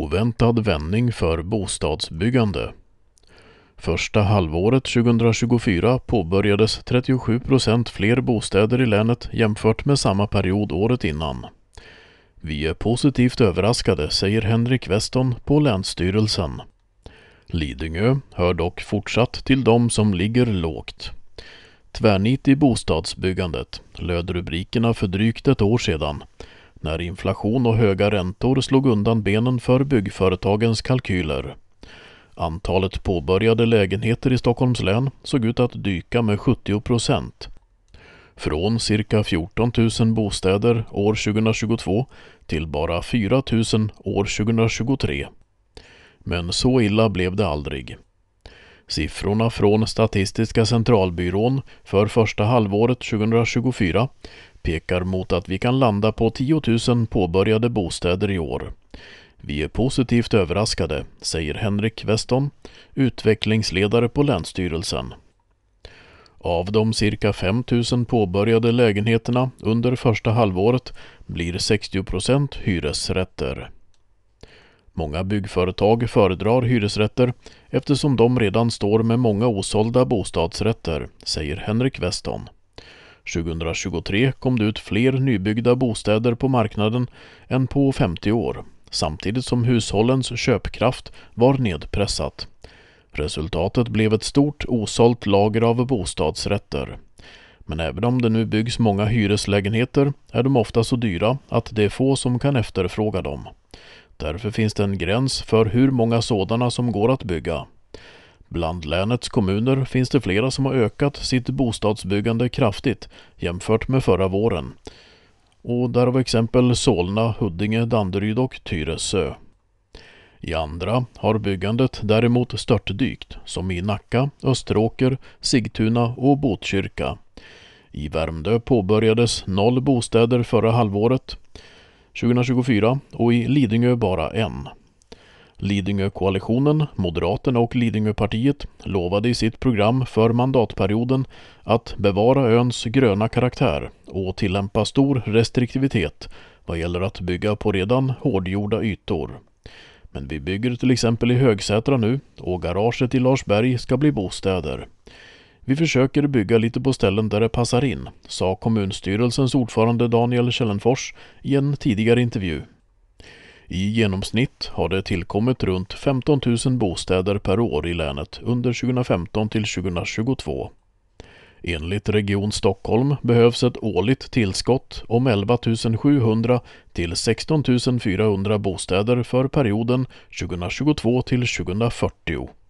Oväntad vändning för bostadsbyggande. Första halvåret 2024 påbörjades 37% fler bostäder i länet jämfört med samma period året innan. Vi är positivt överraskade, säger Henrik Weston på Länsstyrelsen. Lidingö hör dock fortsatt till de som ligger lågt. Tvärnit i bostadsbyggandet löd rubrikerna för drygt ett år sedan, när inflation och höga räntor slog undan benen för byggföretagens kalkyler. Antalet påbörjade lägenheter i Stockholms län såg ut att dyka med 70%. Från cirka 14 000 bostäder år 2022 till bara 4 000 år 2023. Men så illa blev det aldrig. Siffrorna från Statistiska centralbyrån för första halvåret 2024 pekar mot att vi kan landa på 10 000 påbörjade bostäder i år. Vi är positivt överraskade, säger Henrik Weston, utvecklingsledare på Länsstyrelsen. Av de cirka 5 000 påbörjade lägenheterna under första halvåret blir 60% hyresrätter. Många byggföretag föredrar hyresrätter eftersom de redan står med många osålda bostadsrätter, säger Henrik Weston. 2023 kom det ut fler nybyggda bostäder på marknaden än på 50 år, samtidigt som hushållens köpkraft var nedpressat. Resultatet blev ett stort osålt lager av bostadsrätter. Men även om det nu byggs många hyreslägenheter är de ofta så dyra att det är få som kan efterfråga dem. Därför finns det en gräns för hur många sådana som går att bygga. Bland länets kommuner finns det flera som har ökat sitt bostadsbyggande kraftigt jämfört med förra våren. Och där var exempel Solna, Huddinge, Danderyd och Tyresö. I andra har byggandet däremot störtdykt, som i Nacka, Österåker, Sigtuna och Botkyrka. I Värmdö påbörjades 0 bostäder förra halvåret 2024 och i Lidingö bara 1. Lidingö-koalitionen, Moderaterna och Lidingöpartiet lovade i sitt program för mandatperioden att bevara öns gröna karaktär och tillämpa stor restriktivitet vad gäller att bygga på redan hårdgjorda ytor. Men vi bygger till exempel i Högsätra nu och garaget i Larsberg ska bli bostäder. Vi försöker bygga lite på ställen där det passar in, sa kommunstyrelsens ordförande Daniel Källenfors i en tidigare intervju. I genomsnitt har det tillkommit runt 15 000 bostäder per år i länet under 2015 till 2022. Enligt Region Stockholm behövs ett årligt tillskott om 11 700 till 16 400 bostäder för perioden 2022 till 2040.